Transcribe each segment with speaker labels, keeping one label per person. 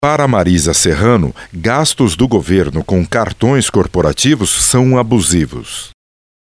Speaker 1: Para Marisa Serrano, gastos do governo com cartões corporativos são abusivos.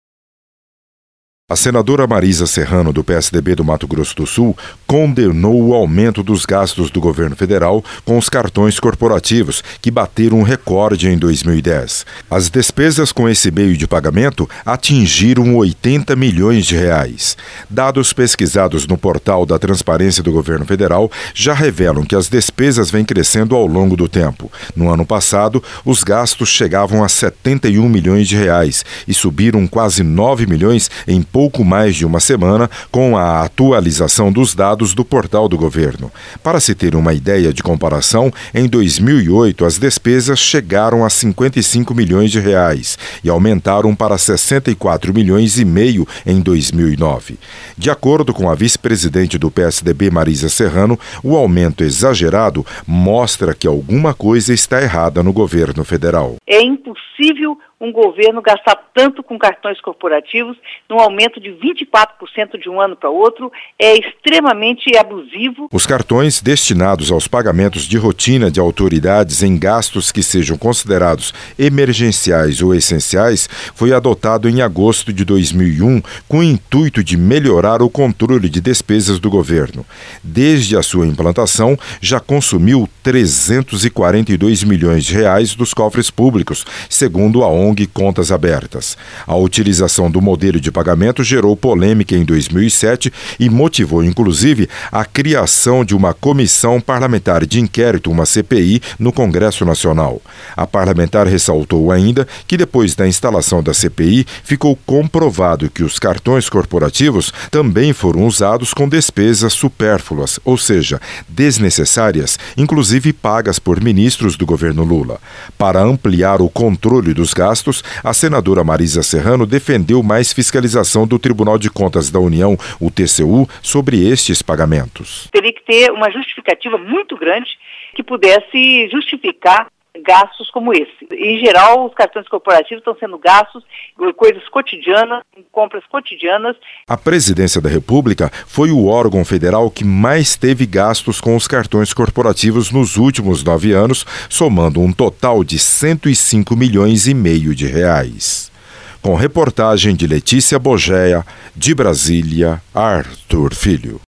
Speaker 1: A senadora Marisa Serrano, do PSDB do Mato Grosso do Sul, condenou o aumento dos gastos do governo federal com os cartões corporativos, que bateram um recorde em 2010. As despesas com esse meio de pagamento atingiram 80 milhões de reais. Dados pesquisados no portal da Transparência do Governo Federal já revelam que as despesas vêm crescendo ao longo do tempo. No ano passado, os gastos chegavam a 71 milhões de reais e subiram quase 9 milhões em pouco mais de uma semana com a atualização dos dados do portal do governo. Para se ter uma ideia de comparação, em 2008 as despesas chegaram a 55 milhões de reais e aumentaram para 64 milhões e meio em 2009. De acordo com a vice-presidente do PSDB, Marisa Serrano, o aumento exagerado mostra que alguma coisa está errada no governo federal.
Speaker 2: É impossível um governo gastar tanto com cartões corporativos, num aumento de 24% de um ano para outro, é extremamente abusivo.
Speaker 1: Os cartões destinados aos pagamentos de rotina de autoridades em gastos que sejam considerados emergenciais ou essenciais foi adotado em agosto de 2001 com o intuito de melhorar o controle de despesas do governo. Desde a sua implantação, já consumiu 342 milhões de reais dos cofres públicos, segundo a ONG Contas Abertas. A utilização do modelo de pagamento gerou polêmica em 2007 e motivou, inclusive, a criação de uma comissão parlamentar de inquérito, uma CPI, no Congresso Nacional. A parlamentar ressaltou ainda que, depois da instalação da CPI, ficou comprovado que os cartões corporativos também foram usados com despesas supérfluas, ou seja, desnecessárias, inclusive pagas por ministros do governo Lula. Para ampliar o controle dos gastos, a senadora Marisa Serrano defendeu mais fiscalização do Tribunal de Contas da União, o TCU, sobre estes pagamentos.
Speaker 2: Teria que ter uma justificativa muito grande que pudesse justificar gastos como esse. Em geral, os cartões corporativos estão sendo gastos em coisas cotidianas, em compras cotidianas.
Speaker 1: A Presidência da República foi o órgão federal que mais teve gastos com os cartões corporativos nos últimos 9 anos, somando um total de 105 milhões e meio de reais. Com reportagem de Letícia Bogéia, de Brasília, Arthur Filho.